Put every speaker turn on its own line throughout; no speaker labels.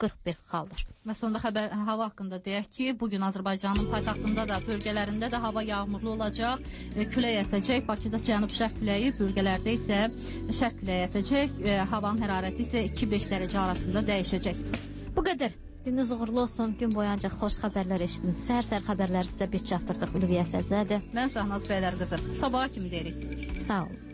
41 xaldır.
Və sonda hava haqqında deyək ki, bugün Azərbaycanın paytaxtında da, bölgələrində də hava yağmurlu olacaq, külək əsəcək. Bakıda cənub-şərq küləyi, bölgələrdə isə şərq küləyi əsəcək. Havanın hərarəti isə 2-5 dərəcə arasında dəyişəcək.
Bu qədər. Gününüz uğurlu olsun. Gün boyunca xoş xəbərlər eşidin. Səhər-səhər xəbərləri sizə biz çatdırdıq. Ülviyə Səzədir.
Mən Şahnaz Bəylər qızı. Sabaha kimi deyirik.
Sağ olun.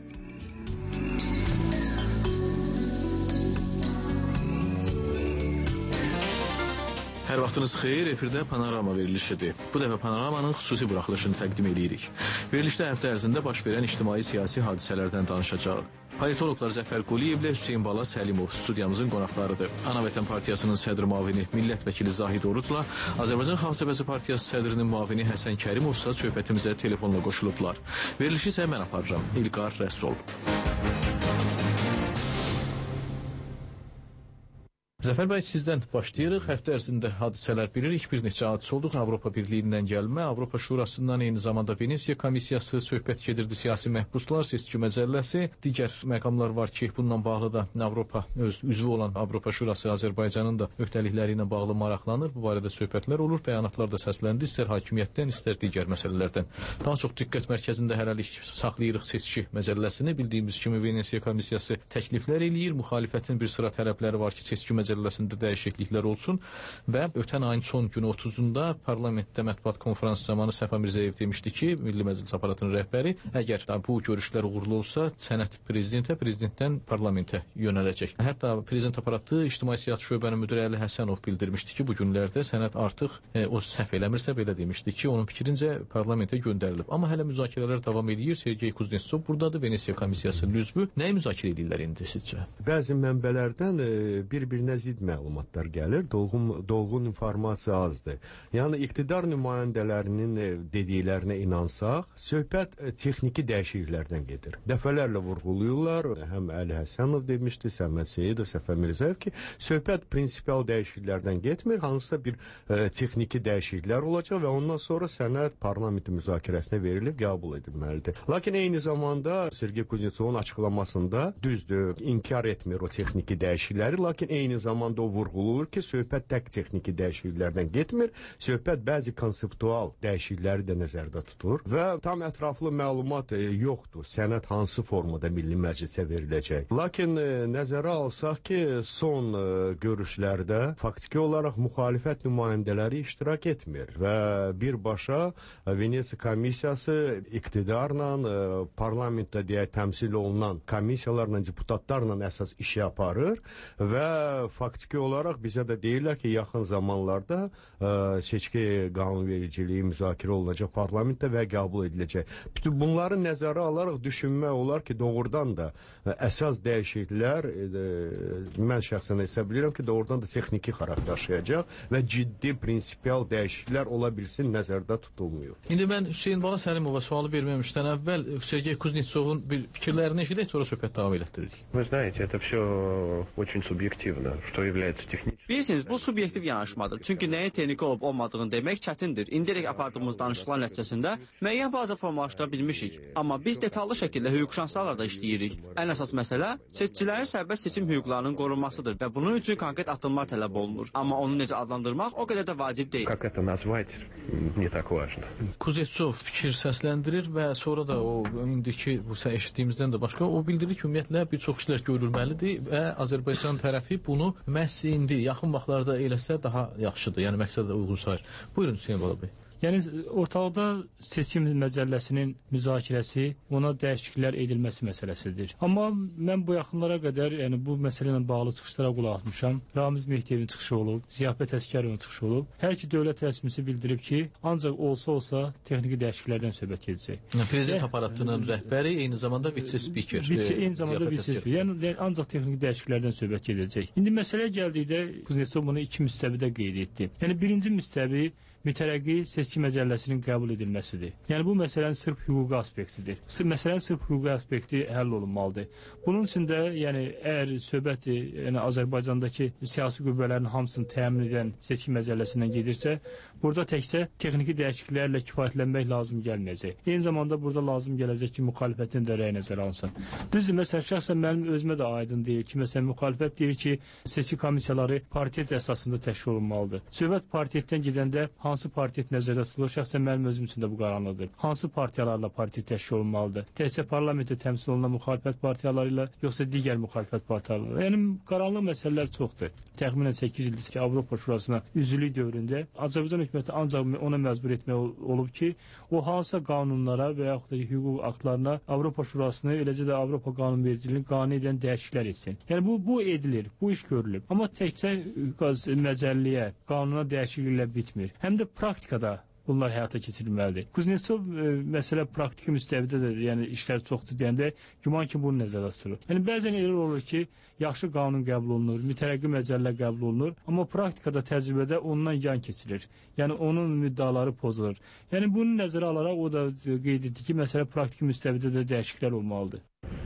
Hər vaxtınız xeyir, efirdə Panorama verilişidir. Bu dəfə Panoramanın xüsusi buraxılışını təqdim edirik. Verilişdə həftə ərzində baş verən ictimai-siyasi hadisələrdən danışacaq. Politologlar Zəfər Quliyevlə Hüseyin Bala Səlimov studiyamızın qonaqlarıdır. Ana Vətən Partiyasının sədr müavini millət vəkili Zahid Orucla Azərbaycan Xalq Cəbhəsi Partiyası sədrinin müavini Həsən Kərimovsa söhbətimizə telefonla qoşulublar. Verilişi isə mən aparıram. İlqar Rəsul. Zəfər bəy, sizdən başlayırıq. Həftə ərzində hadisələr bilirik. Bir neçə hadisə olduq. Avropa Birliyindən gəlmə, Avropa Şurasından eyni zamanda Venesiya komissiyası söhbət gedirdi, siyasi məhbuslar, seçki məcəlləsi. Digər məqamlar var ki, bununla bağlı da Avropa öz üzvü olan Avropa Şurası Azərbaycanın da öhdəlikləri ilə bağlı maraqlanır. Bu barədə söhbətlər olur, bəyanatlar da səsləndi, istər hakimiyyətdən, istər digər məsələlərdən. Daha çox diqqət mərkəzində hələlik saxlayırıq seçki məcəlləsini. Bildiyimiz kimi Venesiya komissiyası təkliflər eləyir, müxalifətin bir sıra tələbləri var ki, seçki məcəlləsində dəyişikliklər olsun və ötən ayın son günü 30-unda parlamentdə mətbuat konfransı zamanı Səfa Mirzəyev demişdi ki, Milli Məclis aparatının rəhbəri, əgər bu görüşlər uğurlu olsa, sənəd prezidentə, prezidentdən parlamentə yönələcək. Hətta prezident aparatı İctimai Siyasi Şöbənin müdiri Əli Həsənov bildirmişdi ki, bu günlərdə sənəd artıq o səhv eləmirsə belə demişdi ki, onun fikrincə parlamentə göndərilib. Amma hələ müzakirələr davam edir. Sergey Kuznetsov buradadır, Venesiya komissiyasının üzvü. Nəyi müzakirə edirlər indi sizcə?
Bəzi mənbələrdən bir-birinə zid məlumatlar gəlir, dolğun informasiya azdır. Yəni, iqtidar nümayəndələrinin dediklərinə inansaq, söhbət texniki dəyişikliklərdən gedir. Dəfələrlə vurğuluyurlar, həm Əli Həsənov demişdi, Səməd Seyidov, Səfər Mirzəyev ki, söhbət prinsipial dəyişikliklərdən getmir, hansısa bir texniki dəyişikliklər olacaq və ondan sonra sənəd parlamentin müzakirəsinə verilib, qəbul edilməlidir. Lakin eyni zamanda Sergey Kuznetsovun açıqlamasında düzdür, inkar etmir o texniki dəyişiklikləri, lakin eyni zamanda o vurğulur ki, söhbət tək texniki dəyişikliklərdən getmir, söhbət bəzi konseptual dəyişiklikləri də nəzərdə tutur və tam ətraflı məlumat yoxdur, sənəd hansı formada Milli Məclisə veriləcək. Lakin nəzərə alsaq ki, son görüşlərdə faktiki olaraq müxalifət nümayəndələri iştirak etmir və birbaşa Venesiya komissiyası iqtidarla, parlamentdə deyək təmsil olunan komissiyalarla, deputatlarla əsas işi aparır və faktiki olaraq bizə də deyirlər ki, yaxın zamanlarda seçki qanunvericiliyi müzakirə olunacaq parlamentdə və qəbul ediləcək. Bütün bunları nəzərə alaraq düşünmək olar ki, doğrudan da əsas dəyişikliklər, mən şəxsən hesab edirəm ki, doğrudan da texniki xarakter daşıyacaq və ciddi prinsipial dəyişikliklər ola bilsin nəzərdə tutulmuyor.
İndi mən Hüseyin Bala Səlimova sualı verməmişdən əvvəl Sergey Kuznetsovun bir fikirlərini eşidək, sonra söhbət davam elətdiririk.
Вы знаете, это все очень субъективно, что является техническим.
Bilirsiniz, bu subyektiv yanaşmadır. Çünki nəyin texniki olub olmadığını demək çətindir. İndirək apardığımız danışıqlar nəticəsində müəyyən bazı formalaşdıra bilmişik. Amma biz detallı şəkildə hüquqşünaslarla da işləyirik. Ən əsas məsələ seçicilərin sərbəst seçim hüquqlarının qorunmasıdır və bunun üçün konkret addımlar tələb olunur. Amma onu necə adlandırmaq o qədər də vacib deyil.
Как это назвать, не так важно.
Kuznetsov fikir səsləndirir və sonra da o indiki bu eşitdiyimizdən də başqa o bildirir ki, ümumiyyətlə bir çox işlər görülməlidir və Azərbaycan tərəfi bunu məhz indi yaxın vaxtlarda eləsə daha yaxşıdır. Yəni məqsədə uyğun sayır. Buyurun Hüseyin Bala bəy.
Yəni ortalıqda seçim məcəlləsinin müzakirəsi, ona dəyişikliklər edilməsi məsələsidir. Amma mən bu yaxınlara qədər, yəni bu məsələ ilə bağlı çıxışlara qulaq asmışam. Ramiz Mehdiyevin çıxışı olub, Ziyafət Əskərovun çıxışı olub. Hər iki dövlət rəsmisi bildirib ki, ancaq olsa texniki dəyişikliklərdən söhbət edəcək.
Prezident aparatının rəhbəri, eyni zamanda vitse-spiker.
Eyni zamanda vitse-spiker. Yəni ancaq texniki dəyişikliklərdən söhbət edəcək. İndi məsələyə gəldikdə Kuznetsov bunu iki müstəvidə qeyd etdi. Yəni birinci müstəvi mütərəqqi seçki məcəlləsinin qəbul edilməsidir. Yəni bu məsələnin sırf hüquqi aspektidir. Məsələnin sırf hüquqi aspekti həll olunmalıdır. Bunun üçün də yəni əgər söhbət yəni Azərbaycandakı siyasi qüvvələrin hamısını təmin edən seçki məcəlləsindən gedirsə, burada təkcə texniki dəyişikliklərlə kifayətlənmək lazım gəlməyəcək. Eyni zamanda burada lazım gələcək ki, müxalifətin də rəyi nəzərə alınsın. Düzdür, məsələn, şəxsən mənim özümə də aydın deyil ki, məsələn, müxalifət deyir ki, seçki komissiyaları partiyet əsasında təşkil olunmalıdır. Söhbət partiyetdən gedəndə hansı partiyet nəzərdə tutulur? Şəxsən mənim özüm üçün də bu qaranlıqdır. Hansı partiyalarla partiyet təşkil olunmalıdır? Təkcə parlamentdə təmsil olunan müxalifət partiyaları ilə, yoxsa digər müxalifət partiyaları? Yəni qaranlıq məsələlər çoxdur. Təxminən 8 ildir ki, Avropa Şurasına üzvlük dövründə Azərbaycan hökuməti ancaq ona məcbur etmək olub ki, o hansısa qanunlara və yaxud da hüquq aktlarına Avropa Şurasını, eləcə də Avropa qanunvericiliyini qane edən dəyişikliklər etsin. Yəni bu edilir, bu iş görülür. Amma təkcə məcəlləyə, qanuna dəyişikliklə bitmir. Həm də praktikada bunlar həyata keçirilməlidir. Kuznetsov məsələ praktiki müstəvidə də, yəni işlər çoxdur deyəndə güman ki, bunu nəzərdə tutulur. Yəni bəzən elə olur ki, yaxşı qanun qəbul olunur, mütərəqqi məcəllə qəbul olunur, amma praktikada, təcrübədə ondan yan keçilir. Yəni onun müddaları pozulur. Yəni bunu nəzərə alaraq o da qeyd etdi ki, məsələ praktiki müstəvidə də dəyişikliklər olmalıdır.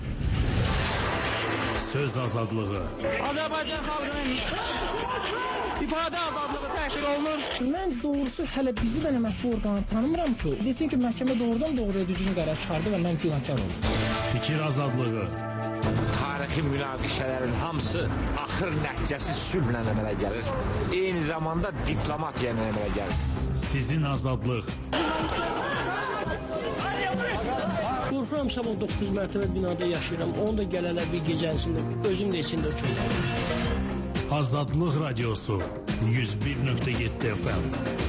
Söz azadlığı.
Azərbaycan xalqının İfadə azadlığı təhqir olunur.
Mən doğrusu hələ bizi də məhkəmə orqanı tanımıram ki, desin ki, məhkəmə doğrudan doğruya düzgün qərar çıxardı və mən günahkar oldum.
Fikir azadlığı.
Tarixi münaqişələrin hamısı axır nəticəsi sülhlə əmələ gəlir. Eyni zamanda diplomatiya əmələ gəlir.
Sizin azadlıq.
Qorxuram, sabah 9 mərtəbə binada yaşayıram. Onu da gələrlər bir gecənsində, özüm də içində uçurum.
Azadlıq Radiosu 101.7 FM.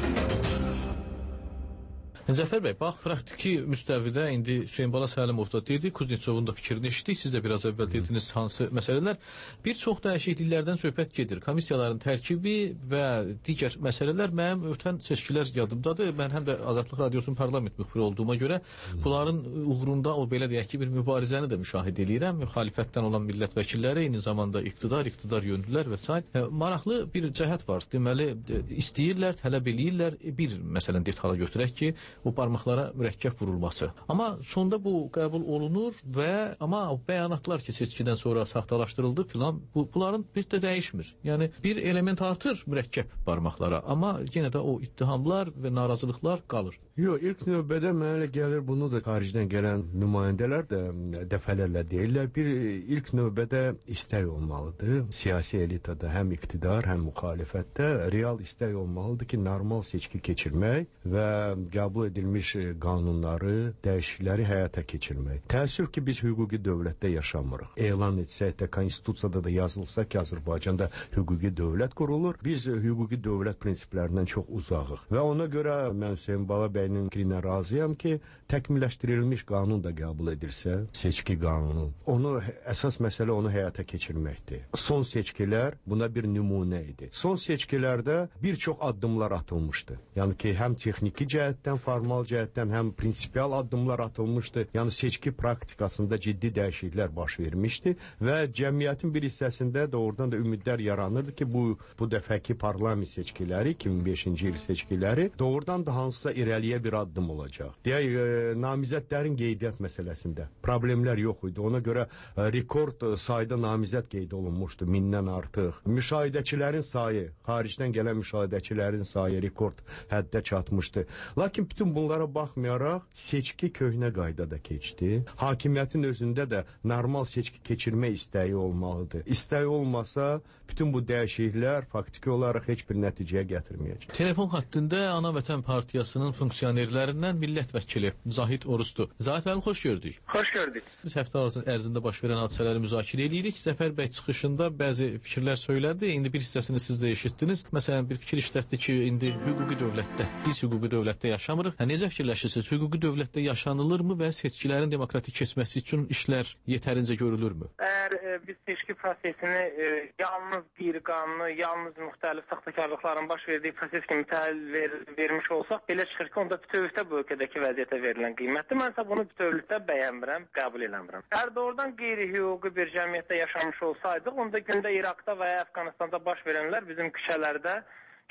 Cəfər bəy, bax, praktiki müstəvidə indi Hüseyn Bala Səlimov da dedi, Kuznetsovun da fikrini eşitdik, siz də biraz əvvəl dediniz hansı məsələlər. Bir çox dəyişikliklərdən söhbət gedir. Komissiyaların tərkibi və digər məsələlər mənim ötən seçkilər yadımdadır. Mən həm də Azadlıq Radiosunun parlament müxbiri olduğuma görə bunların uğrunda o belə deyək ki, bir mübarizəni də müşahidə edirəm. Müxalifətdən olan millət vəkilləri, eyni zamanda iqtidar yönlülər və s. Maraqlı bir cəhət var. Deməli, istəyirlər, tələb eləyirlər. Bir məsələn detala götürək ki, o barmaqlara mürəkkəb vurulması. Amma sonda bu qəbul olunur və amma o bəyanatlar ki, seçkidən sonra saxtalaşdırıldı filan, bunların heç də dəyişmir. Yəni bir element artır mürəkkəb barmaqlara, amma yenə də o ittihamlar və narazılıqlar qalır.
Yox, ilk növbədə mənə elə gəlir, bunu da xaricdən gələn nümayəndələr də dəfələrlə deyirlər. Bir ilk növbədə istək olmalıdır. Siyasi elitada həm iqtidar, həm müxalifətdə real istək olmalıdır ki, normal seçki keçirmək və qəbul edilmiş qanunları, dəyişiklikləri həyata keçirmək. Təəssüf ki, biz hüquqi dövlətdə yaşamırıq. Elan etsək də, konstitusiyada da yazılsa ki, Azərbaycanda hüquqi dövlət qurulur. Biz hüquqi dövlət prinsiplərindən çox uzağıq. Və ona görə mən Hüseyn Bala bəyinin fikrinə razıyam ki, təkmilləşdirilmiş qanun da qəbul edilsə, seçki qanunu. Əsas məsələ onu həyata keçirməkdir. Son seçkilər buna bir nümunə idi. Son seçkilərdə bir çox addımlar atılmışdı. Yəni ki, həm texniki cəhətdən, formal cəhətdən, həm prinsipial addımlar atılmışdı. Yəni seçki praktikasında ciddi dəyişikliklər baş vermişdi və cəmiyyətin bir hissəsində də oradan da ümidlər yaranırdı ki, bu dəfəki parlament seçkiləri, 2005-ci il seçkiləri doğrudan da hansısa irəliyə bir addım olacaq. Deyək, namizədlərin qeydiyyat məsələsində problemlər yox idi. Ona görə rekord sayda namizəd qeyd olunmuşdu, 1000-dən artıq. Müşahidəçilərin sayı, xaricdən gələn müşahidəçilərin sayı rekord həddə çatmışdı. Lakin bütün bunlara baxmayaraq seçki köhnə qaydada keçdi. Hakimiyyətin özündə də normal seçki keçirmə istəyi olmalıdır. İstəyi olmasa bütün bu dəyişikliklər faktiki olaraq heç bir nəticəyə gətirməyəcək.
Telefon xəttində Ana Vətən Partiyasının funksionerlərindən millət vəkili Zahid Oruzdu. Zahid müəllim, xoş gördük.
Xoş gördük.
Biz həftə ərzində baş verən hadisələri müzakirə edirik. Zəfər bəy çıxışında bəzi fikirlər söylədi. İndi bir hissəsini siz də eşitdiniz. Məsələn, bir fikir işlətdi ki, indi hüquqi dövlətdə, biz hüquqi dövlətdə yaşamırıq. Necə fikirləşirsiniz? Hüquqi dövlətdə yaşanılırmı və seçkilərin demokratik keçməsi üçün işlər yetərincə görülürmü?
Əgər biz seçki prosesini yalnız qeyri-qanuni, yalnız müxtəlif saxtakarlıqların baş verdiyi proses kimi təhlil vermiş olsaq, belə çıxır ki, onda bütövlükdə bu ölkədəki vəziyyətə verilən qiymətdir. Mən isə bunu bütövlükdə bəyənmirəm, qəbul eləmirəm. Əgər doğrudan qeyri-hüquqi bir cəmiyyətdə yaşamış olsaydıq, onda gündə İraqda və ya Əfqanistanda baş verənlər bizim küçələrdə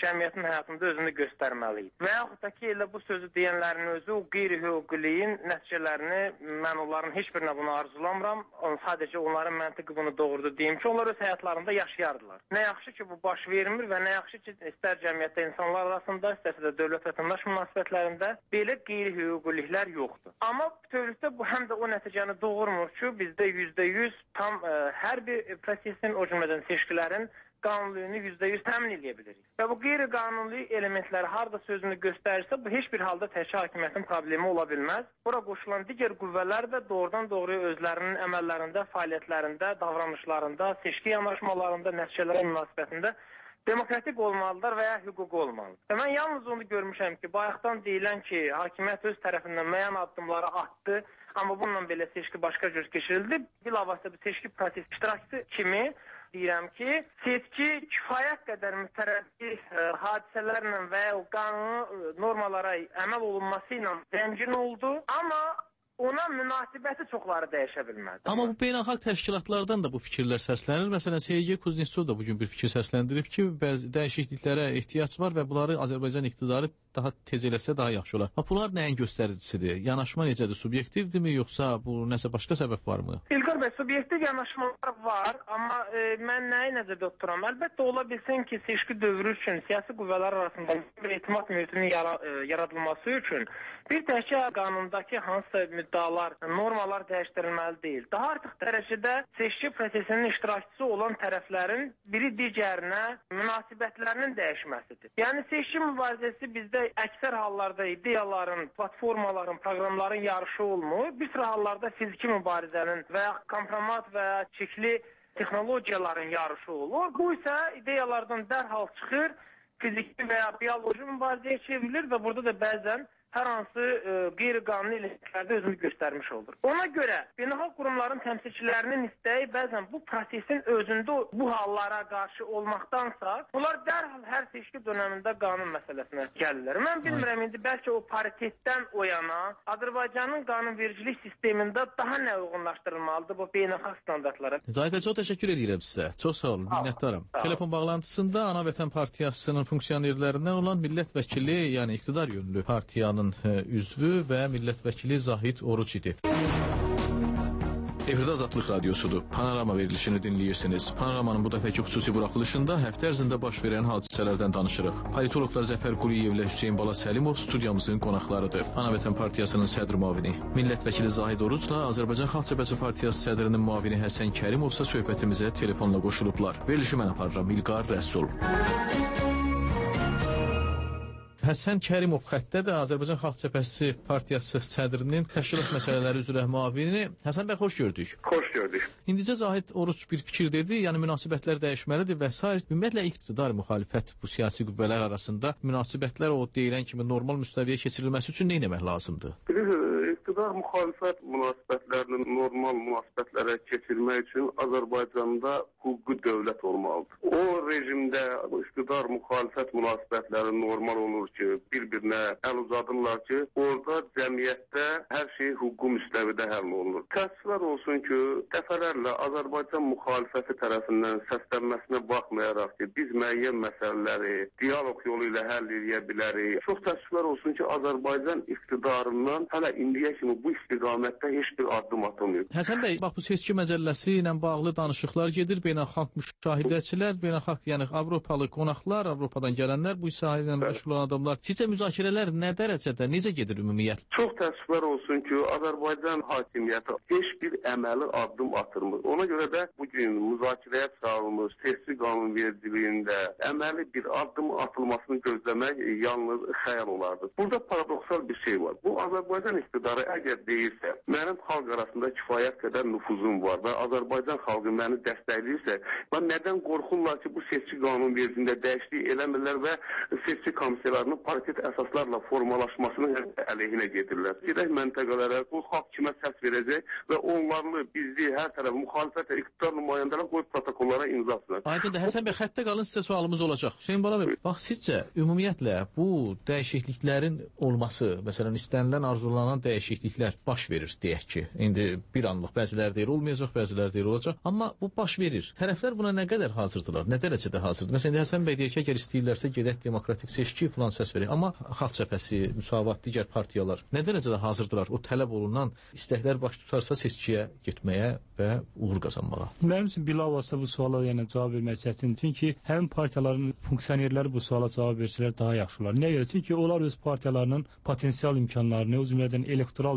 cəmiyyətin həyatında özünü göstərməliyik. Və yaxud da ki, elə bu sözü deyənlərin özü o qeyri-hüquqiliyin nəticələrini mən onların heç birinə bunu arzulamıram. Sadəcə onların məntiqi bunu doğrudur deyim ki, onlar öz həyatlarında yaşayardılar. Nə yaxşı ki, bu baş vermir və nə yaxşı ki, istər cəmiyyətdə insanlar arasında, istərsə də dövlət-vətəndaş münasibətlərində belə qeyri-hüquqiliklər yoxdur. Amma bütövlükdə bu həm də o nəticəni doğurmur ki, bizdə %100 tam hər bir prosesin, o cümlədən seçkilərin qanunluluğunu %100 təmin edə bilirik. Və bu qeyri-qanunlu elementləri harada sözünü göstərirsə, bu heç bir halda təkcə hakimiyyətin problemi ola bilməz. Bura qoşulan digər qüvvələr də doğrudan-doğruya özlərinin əməllərində, fəaliyyətlərində, davranışlarında, seçki yanaşmalarında, nəticələrə münasibətində demokratik olmalıdır və ya hüquqi olmalıdır. Və mən yalnız onu görmüşəm ki, bayaqdan deyilən ki, hakimiyyət öz tərəfindən müəyyən addımları atdı, amma bununla belə seçki başqa cür keçirildi. Bilavasitə bir seçki proses iştirakçısı kimi deyirəm ki, seçki kifayət qədər mütərəqqi hadisələrlə və ya o qanuni normalara əməl olunması ilə zəngin oldu, amma ona münasibəti çoxları dəyişə bilmədi.
Amma bu beynəlxalq təşkilatlardan da bu fikirlər səslənir. Məsələn, Sergey Kuznetsov da bugün bir fikir səsləndirib ki, bəzi dəyişikliklərə ehtiyac var və bunları Azərbaycan iqtidarı daha tez eləsə daha yaxşı olar. Bunlar nəyin göstəricisidir? Yanaşma necədir? Subyektivdirmi, yoxsa bu nəsə başqa səbəb varmı?
İlqar bəy, subyektiv yanaşmalar var, amma mən nəyi nəzərdə tuturam? Əlbəttə ola bilsin ki, seçki dövrü üçün siyasi qüvvələr arasında bir etimad mühitinin yaradılması üçün bir təkcə qanundakı hansısa müddalar, normalar dəyişdirilməli deyil. Daha artıq dərəcədə seçki prosesinin iştirakçısı olan tərəflərin biri digərinə münasibətlərinin dəyişməsidir. Yəni seçki mübarizəsi bizdə əksər hallarda ideyaların, platformaların, proqramların yarışı olmur. Bir sıra hallarda fiziki mübarizənin və ya kompromat və ya çirkli texnologiyaların yarışı olur. Bu isə ideyalardan dərhal çıxır, fiziki və ya bioloji mübarizəyə çevrilir və burada da bəzən hər hansı qeyri-qanuni elementlərdə özünü göstərmiş olur. Ona görə beynəlxalq qurumların təmsilçilərinin istəyi bəzən bu prosesin özündə bu hallara qarşı olmaqdansa, bunlar dərhal hər seçki dönəmində qanun məsələsinə gəlirlər. Mən bilmirəm, indi bəlkə o paritetdən o yana Azərbaycanın qanunvericilik sistemində daha nə uyğunlaşdırılmalıdır bu beynəlxalq standartlara?
Zahid bəy, çox təşəkkür edirəm sizə. Çox sağ olun, minnətdaram. Telefon bağlantısında Ana Vətən Partiyasının funksionerlərindən olan millət vəkili, yəni iqtidar yönlü partiyanın üzvü və millət vəkili Zahid Oruc idi. Efirdə Azadlıq Radiosudur. Panorama verilişini dinləyirsiniz. Panoramanın bu dəfəki xüsusi buraxılışında həftə ərzində baş verən hadisələrdən danışırıq. Politologlar Zəfər Quliyev ilə Hüseyin Bala Səlimov studiyamızın qonaqlarıdır. Ana Vətən Partiyasının sədr müavini, millət vəkili Zahid Orucla Azərbaycan Xalq Cəbhəsi Partiyası sədrinin müavini Həsən Kərimov isə söhbətimizə telefonla qoşulublar. Verilişi mən aparıram, İlqar Rəsul. Həsən Kərimov xəttədir, Azərbaycan Xalq Cəbhəsi Partiyası sədrinin təşkilat məsələləri üzrə müavini. Həsən bəy, xoş gördük.
Xoş gördük.
İndicə Zahid Oruc bir fikir dedi, yəni münasibətlər dəyişməlidir və s. Ümumiyyətlə iqtidar müxalifət bu siyasi qüvvələr arasında münasibətlər o deyilən kimi normal müstəviyə keçirilməsi üçün nə etmək lazımdır?
İqtidar müxalifət münasibətlərinin normal münasibətlərə keçirmək üçün Azərbaycanda hüquqi dövlət olmalıdır. O rejimdə iqtidar müxalifət münasibətləri normal olur ki, bir-birinə əl uzadırlar ki, orada cəmiyyətdə hər şey hüquqi müstəvidə həll olunur. Təəssüflər olsun ki, dəfələrlə Azərbaycan müxalifəti tərəfindən səslənməsinə baxmayaraq ki, biz müəyyən məsələləri dialoq yolu ilə həll edə bilərik. Çox təəssüflər olsun ki, Azərbaycan iqtidarından hələ indiyə kimi bu istiqamətdə heç bir addım atılmıyor.
Həsən bəy, bax bu seçki məcəlləsi ilə bağlı danışıqlar gedir, beynəlxalq müşahidəçilər, beynəlxalq, yəni Avropalı qonaqlar, Avropadan gələnlər, bu sahə ilə məşğul olan adamlar. Sizcə müzakirələr nə dərəcədə, necə gedir ümumiyyətlə?
Çox təəssüflər olsun ki, Azərbaycan hakimiyyəti heç bir əməli addım atırmır. Ona görə də bugün müzakirəyə çağırılmış seçki qanunvericiliyində əməli bir addım atılmasını gözləmək yalnız xəyal olardı. Burada paradoksal bir şey var. Bu Azərbaycan iqtidarı əgər deyirsə, mənim xalq arasında kifayət qədər nüfuzum var və Azərbaycan xalqı məni dəstəkləyirsə, nədən qorxurlar ki, bu seçki qanunvericiliyində dəyişiklik eləmirlər və seçki komissiyalarının paritet əsaslarla formalaşmasının əleyhinə gedirlər. Gedək məntəqələrə, bu xalq kimə səs verəcək və onlarla bizli hər tərəf müxalifət iqtidar nümayəndələr qoyub protokollara imza atsınlar.
Aydındır, Həsən bəy, xəttə qalın, sizə sualımız olacaq. Hüseyin Bala bəy, bax sizcə ümumiyyətlə bu dəyişikliklərin olması, məsələn istənilən, arzulanan dəyişikliklər baş verir deyək ki, indi bir anlıq bəziləri deyir olmayacaq, bəziləri deyir olacaq, amma bu baş verir. Tərəflər buna nə qədər hazırdılar? Nə dərəcədə hazırdır? Məsələn, Həsən bəy deyir ki, əgər istəyirlərsə gedək demokratik seçki filan səs verək. Amma Xalq Cəbhəsi, Müsavat, digər partiyalar nə dərəcədə hazırdılar? O tələb olunan istəklər baş tutarsa seçkiyə getməyə və uğur qazanmağa.
Mənim üçün bilavasitə bu suala cavab vermək çətindir. Çünki həmin partiyaların funksionerləri bu suala cavab versələr daha yaxşı olar. Nəyə görə? Çünki onlar öz partiyalarının potensial imkanlarını, o cümlədən elektoral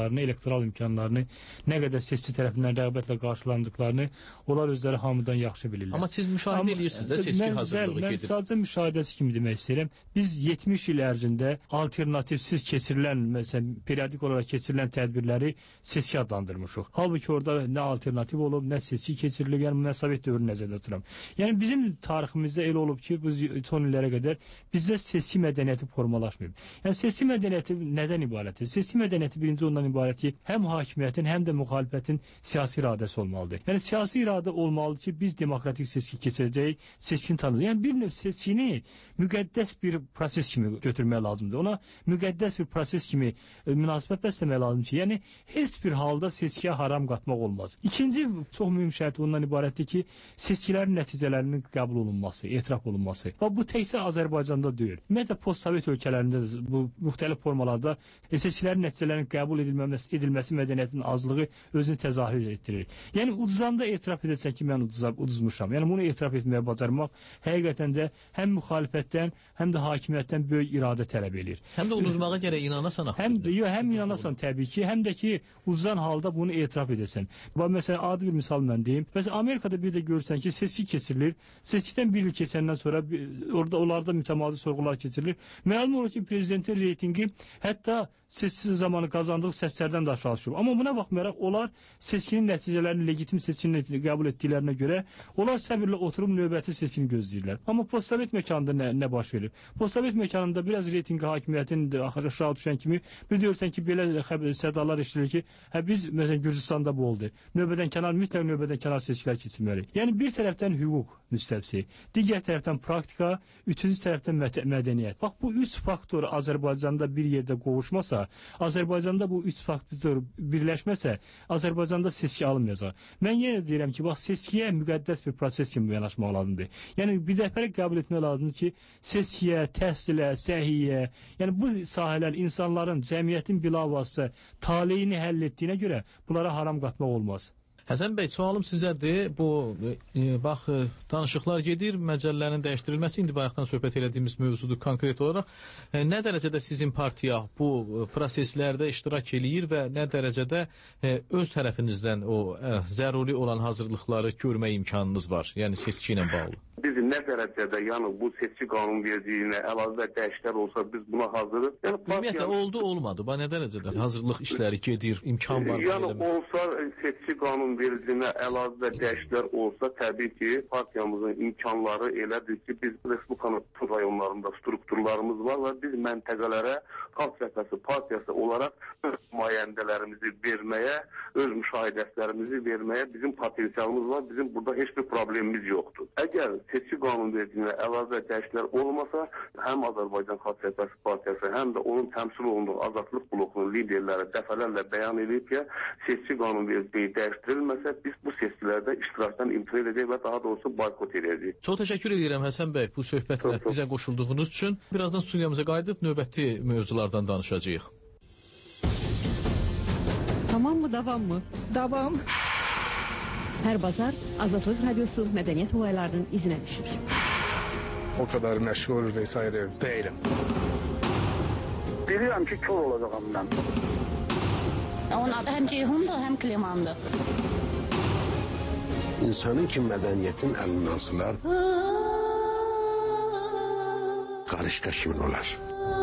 imkanlarını nə qədər seçici tərəfindən rəğbətlə qarşılandıqlarını onlar özləri hamıdan yaxşı bilirlər.
Amma siz müşahidə edirsiniz də seçki hazırlığı gedir.
Mən sadəcə müşahidəsi kimi demək istəyirəm. Biz 70 il ərzində alternativsiz keçirilən, məsələn, periodik olaraq keçirilən tədbirləri seçki adlandırmışıq. Halbuki orada nə alternativ olub, nə seçki keçirilib, yəni mən Sovet dövrünü nəzərdə tuturam. Yəni bizim tariximizdə elə olub ki, bu son illərə qədər bizdə seçki mədəniyyəti formalaşmayıb. Yəni seçki mədəniyyəti nədən ibarətdir? Seçki mədəniyyəti birinci ondan ibarət ki, həm hakimiyyətin, həm də müxalifətin siyasi iradəsi olmalıdır. Yəni siyasi iradə olmalıdır ki, biz demokratik seçki keçirəcəyik, seçkini tanıyacağıq. Yəni bir növ seçkini müqəddəs bir proses kimi götürmək lazımdır. Ona müqəddəs bir proses kimi münasibət bəsləmək lazımdır ki, yəni heç bir halda seçkiyə haram qatmaq olmaz. İkinci çox mühüm şərt ondan ibarətdir ki, seçkilərin nəticələrinin qəbul olunması, etiraf olunması. Və bu təkcə Azərbaycanda deyil. Ümumiyyətlə post-sovet ölkələrində bu müxtəlif formalarda seçkilərin nəticələrinin qəbul edilməsi mədəniyyətinin azlığı özünü təzahür etdirir. Yəni uduzanda etiraf edəcəksən ki, mən uduzmuşam. Yəni bunu etiraf etməyə bacarmaq həqiqətən də həm müxalifətdən, həm də hakimiyyətdən böyük iradə tələb edir.
Həm də uduzmağa gərək inanasan axı.
Həm inanasan təbii ki, həm də ki uduzan halda bunu etiraf edəsən. Və məsələn adi bir misal mən deyim. Məsələn Amerikada bir də görürsən ki, seçki keçirilir. Seçkidən bir il keçəndən sonra onlarda mütəmadi sorğular keçirilir. Məlum olur ki, prezidentin reytingi hətta seçki zamanı qazandığı səslərdən də aşağı düşür. Amma buna baxmayaraq onlar seçkinin nəticələrini legitim seçkini qəbul etdiklərinə görə onlar səbirlə oturub növbəti seçkini gözləyirlər. Amma postsovet məkanında nə baş verir? Postsovet məkanında biraz reytingi hakimiyyətin aşağı düşən kimi bir deyirsən ki, belə sədalar eşidilir ki, biz məsələn Gürcüstanda bu oldu. Mütləq növbədən kənar seçkilər keçirməliyik. Yəni bir tərəfdən hüquq müstəbsi, digər tərəfdən praktika, üçüncü tərəfdən mədəniyyət. Bax bu üç faktor Azərbaycanda bir yerdə qovuşmasa, Azərbaycanda bu üç faktor birləşməsə, Azərbaycanda seçki alınmayacaq. Mən yenə deyirəm ki, bax seçkiyə müqəddəs bir proses kimi yanaşmaq lazımdır. Yəni bir dəfəlik qəbul etmək lazımdır ki, seçkiyə, təhsilə, səhiyyə, yəni bu sahələr insanların, cəmiyyətin bilavasitə taleyini həll etdiyinə görə bunlara haram qatmaq olmaz.
Həsən bəy, sualım sizədir. Bu bax danışıqlar gedir, məcəllərin dəyişdirilməsi indi bayaqdan söhbət elədiyimiz mövzudur konkret olaraq. Nə dərəcədə sizin partiya bu proseslərdə iştirak eləyir və nə dərəcədə öz tərəfinizdən o zəruri olan hazırlıqları görmə imkanınız var? Yəni seçki ilə bağlı.
Biz nə dərəcədə, yəni bu seçki qanunvericiliyinə əlavə dəyişikliklər olsa biz buna hazırıq. Yəni
ümumiyyətlə oldu, olmadı. Bax nə dərəcədə hazırlıq işləri gedir, imkan var.
Yəni olsa seçki qanunvericiliyinə əlavə dəyişikliklər olsa təbii ki, partiyamızın imkanları elədir ki, biz Respublikanın bütün rayonlarında strukturlarımız var və biz məntəqələrə Xalq Cəbhəsi partiyası olaraq öz nümayəndələrimizi verməyə, öz müşahidəçilərimizi verməyə bizim potensialımız var. Bizim burada heç bir problemimiz yoxdur. Əgər seçki qanunvericiliyinə əlavə dəyişikliklər olmasa, həm Azərbaycan Xalq Cəbhəsi partiyası, həm də onun təmsil olunduğu Azadlıq blokunun liderləri dəfələrlə bəyan edib ki, seçki qanunvericiliyi dəyişdirilməsə, biz bu seçkilərdə iştirakdan imtina edəcək və daha doğrusu boykot edəcəyik.
Çox təşəkkür edirəm Həsən bəy bu söhbətlə bizə qoşulduğunuz üçün. Birazdan studiyamıza qayıdıb növbəti mövzulardan danışacağıq.
Tamam mı, davam mı?
Davam.
Hər bazar Azadlıq Radiosu mədəniyyət olaylarının izinə düşür.
O kadar məşğul vesaire değilim.
Bilirəm ki, kör olacağım mən.
Onun adı həm Ceyhundur, həm Klimandır.
İnsanın ki mədəniyyətin əlindən asılar, qarışqa kimin olar?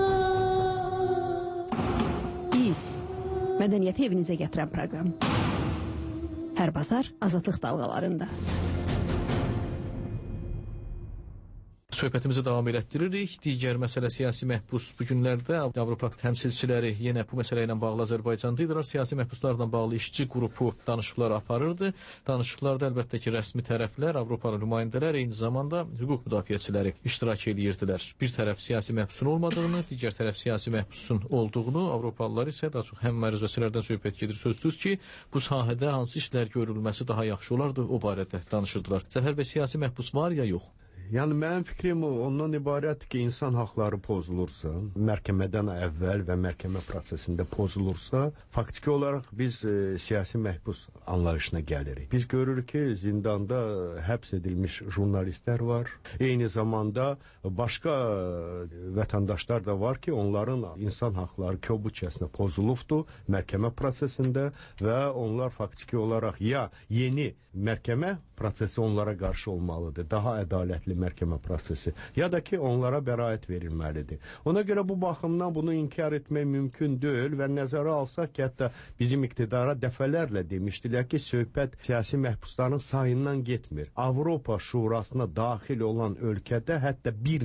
Biz mədəniyyəti evinizə gətirən proqram. Hər bazar Azadlıq dalğalarında.
Söhbətimizi davam elətdiririk. Digər məsələ siyasi məhbus. Bu günlərdə Avropa təmsilçiləri yenə bu məsələ ilə bağlı Azərbaycanda idilər. Siyasi məhbuslarla bağlı işçi qrupu danışıqlar aparırdı. Danışıqlarda əlbəttə ki, rəsmi tərəflər, Avropalı nümayəndələr, eyni zamanda hüquq müdafiəçiləri iştirak edirdilər. Bir tərəf siyasi məhbusun olmadığını, digər tərəf siyasi məhbusun olduğunu, Avropalılar isə daha çox həm məruzəçilərdən söhbət gedir. Sözsüz ki, bu sahədə hansı işlər görülməsi daha yaxşı olardı, o barədə danışırdılar. Zəfər bəy, siyasi məhbus var ya yox?
Yəni mənim fikrim ondan ibarətdir ki, insan haqları pozulursa, məhkəmədən əvvəl və məhkəmə prosesində pozulursa, faktiki olaraq biz siyasi məhbus anlayışına gəlirik. Biz görürük ki, zindanda həbs edilmiş jurnalistlər var. Eyni zamanda başqa vətəndaşlar da var ki, onların insan haqları kobudcasına pozulubdur məhkəmə prosesində və onlar faktiki olaraq ya yeni məhkəmə prosesi onlara qarşı olmalıdır, daha ədalətli məhkəmə prosesi, ya da ki, onlara bəraət verilməlidir. Ona görə bu baxımdan bunu inkar etmək mümkün deyil və nəzərə alsaq ki, hətta bizim iqtidara dəfələrlə demişdilər ki, söhbət siyasi məhbusların sayından getmir. Avropa Şurasına daxil olan ölkədə hətta bir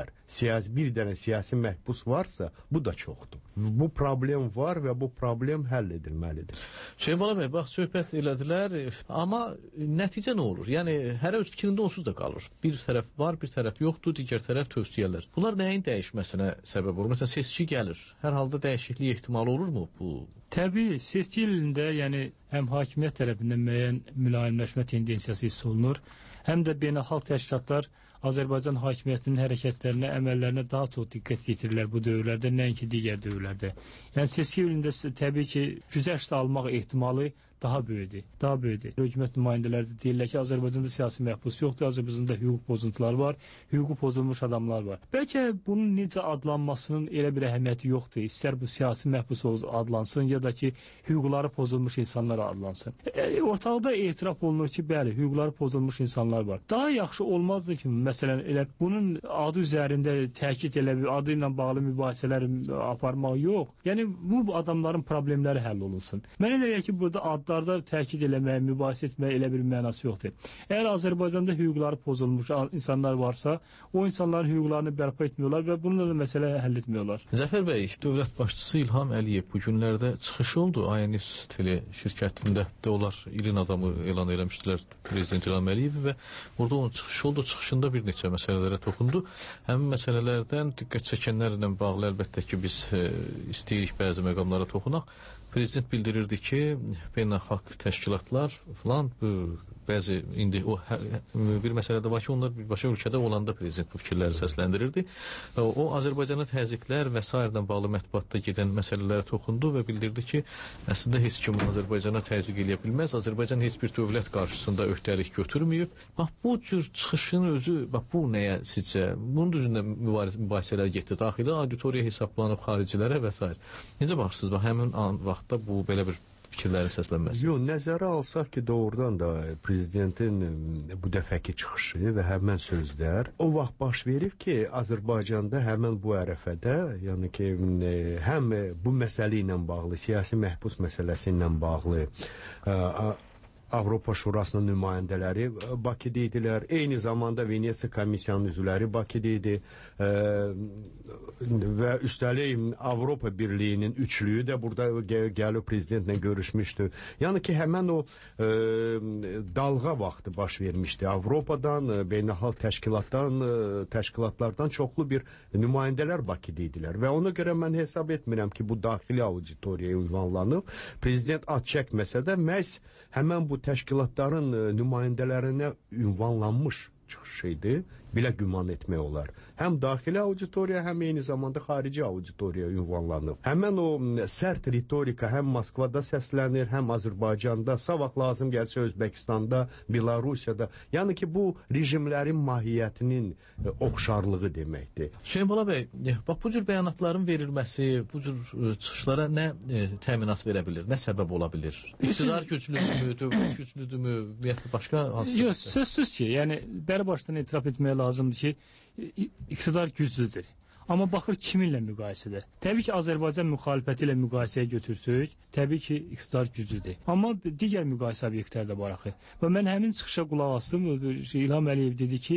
dənə siyasi məhbus varsa, bu da çoxdur. Bu problem var və bu problem həll edilməlidir.
Şeybala bəy, bax, söhbət elədilər, amma nəticə nə olur? Yəni, hərə öz fikrində onsuz da qalır. Bir tərəf var, bir tərəf yoxdur, digər tərəf tövsiyələr. Bunlar nəyin dəyişməsinə səbəb olur? Məsələn, seçki gəlir. Hər halda dəyişiklik ehtimalı olurmu bu?
Təbii, seçki ilində, yəni həm hakimiyyət tərəfindən müəyyən mülayimləşmə tendensiyası hiss olunur, həm də beynəlxalq təşkilatlar Azərbaycan hakimiyyətinin hərəkətlərinə, əməllərinə daha çox diqqət yetirirlər bu dövrlərdə, nəinki digər dövrlərdə. Yəni seçki ilində təbii ki, güzəşt almaq ehtimalı daha böyüdür. Hökumət nümayəndələri də deyirlər ki, Azərbaycanda siyasi məhbus yoxdur, Azərbaycanda hüquq pozuntuları var, hüququ pozulmuş adamlar var. Bəlkə bunun necə adlanmasının elə bir əhəmiyyəti yoxdur. İstər bu siyasi məhbus adlansın, ya da ki, hüquqları pozulmuş insanlar adlansın. Ortalıqda etiraf olunur ki, bəli, hüquqları pozulmuş insanlar var. Daha yaxşı olmazdı ki, məsələn, elə bunun adı üzərində təkid elə bir adı ilə bağlı mübahisələr aparmaq yox. Yəni, bu adamların problemləri həll olunsun. Mən elə ki, burada adlarda təkid eləməyə, mübahisə etməyə elə bir mənası yoxdur. Əgər Azərbaycanda hüquqları pozulmuş insanlar varsa, o insanların hüquqlarını bərpa etmiyorlar və bununla da məsələ həll etmiyorlar.
Zəfər bəy, dövlət başçısı İlham Əliyev bu günlərdə çıxış oldu. ANS tele şirkətində də onlar ilin adamı elan eləmişdilər Prezident İlham Əliyev və orada onun çıxışı oldu. Çıxışında bir neçə məsələlərə toxundu. Həmin məsələlərdən diqqət çəkənlərlə bağlı əlbəttə ki, biz istəyirik bəzi məqamlara toxunaq. Prezident bildirirdi ki, beynəlxalq təşkilatlar falan bəzi indi o bir məsələ də var ki, onlar birbaşa ölkədə olanda prezident bu fikirləri səsləndirirdi. O Azərbaycana təzyiqlər və sairədən bağlı mətbuatda gedən məsələlərə toxundu və bildirdi ki, əslində heç kim Azərbaycana təzyiq eləyə bilməz. Azərbaycan heç bir dövlət qarşısında öhdəlik götürməyib. Bax bu cür çıxışın özü, bax bu nəyə sizcə? Bunun düzündə mübahisələr getdi. Daxili auditoriya hesablanıb xaricilərə və s. Necə baxırsınız? Bax həmin vaxtda bu belə bir fikirlərin səslənməsi.
Yox, nəzərə alsaq ki, doğrudan da prezidentin bu dəfəki çıxışı və həmən sözlər o vaxt baş verib ki, Azərbaycanda həmən bu ərəfədə, yəni ki, həm bu məsələ ilə bağlı, siyasi məhbus məsələsi ilə bağlı Avropa Şurasının nümayəndələri Bakıda idilər. Eyni zamanda Venesiya Komissiyanının üzvləri Bakıda idi və üstəlik Avropa Birliyinin üçlüyü də burada gəlib prezidentlə görüşmüşdü. Yəni ki, həmən o dalğa vaxtı baş vermişdi. Avropadan, beynəlxalq təşkilatlardan çoxlu bir nümayəndələr Bakıda idilər və ona görə mən hesab etmirəm ki, bu daxili auditoriyaya ünvanlanıb. Prezident ad çəkməsə də məhz həmən bu təşkilatların nümayəndələrinə ünvanlanmış çıxış idi. Belə güman etmək olar. Həm daxili auditoriya, həm eyni zamanda xarici auditoriya ünvanlanıb. Həmən o sərt ritorika həm Moskvada səslənir, həm Azərbaycanda, savaq lazım gəlsə Özbəkistanda, Belarusiyada. Yəni ki, bu rejimlərin mahiyyətinin oxşarlığı deməkdir.
Şeybala bəy, bax bu cür bəyanatların verilməsi, bu cür çıxışlara nə təminat verə bilir, nə səbəb ola bilir? İqtidar güclüdürmü, dövlət güclüdürmü, başqa hansı?
Yox, sözsüz ki, yəni bəri başdan etiraf etməyə lazımdır ki, iqtidar güclüdür. Amma baxır kiminlə müqayisədə. Təbii ki, Azərbaycan müxaliməti ilə müqayisəyə götürsək, təbii ki, iqtidar güclüdür. Amma digər müqayisə obyektləri də var axı. Və mən həmin çıxışa qulaq asdım, İlham Əliyev dedi ki,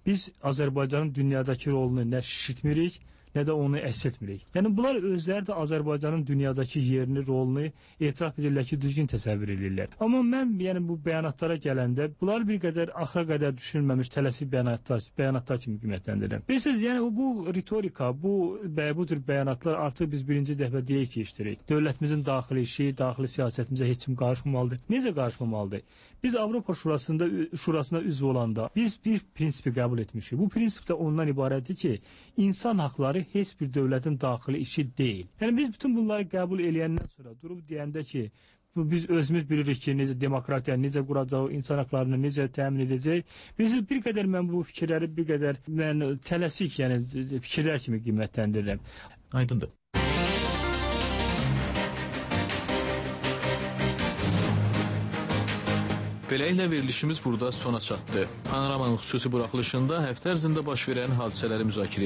biz Azərbaycanın dünyadakı rolunu nə şişirtmirik, nə də onu əks etmirik. Yəni bunlar özləri də Azərbaycanın dünyadakı yerini, rolunu etiraf edirlər ki, düzgün təsəvvür edirlər. Amma mən bu bəyanatlara gələndə bunlar bir qədər axıra qədər düşünülməmiş tələsik bəyanatlar kimi qiymətləndirirəm. Bilirsiniz, yəni bu ritorika, bu tür bəyanatlar artıq biz birinci dəfə deyək ki, işləyirik. Dövlətimizin daxili işi, daxili siyasətimizə heç kim qarışmamalıdır. Necə qarışmamalıdır? Biz Avropa Şurasına üzv olanda biz bir prinsipi qəbul etmişik. Bu prinsip də ondan ibarətdir ki, insan haqları heç bir dövlətin daxili işi deyil. Yəni biz bütün bunları qəbul eləyəndən sonra durub deyəndə ki, biz özümüz bilirik ki, necə demokratiya, necə quracaq, insan haqlarını necə təmin edəcək. Bilirsiniz, bir qədər mən bu fikirləri tələsik, fikirlər kimi qiymətləndirirəm.
Aydındır. Beləliklə verilişimiz burada sona çatdı. Panoramanın xüsusi buraxılışında həftə ərzində baş verən hadisələri müzakirə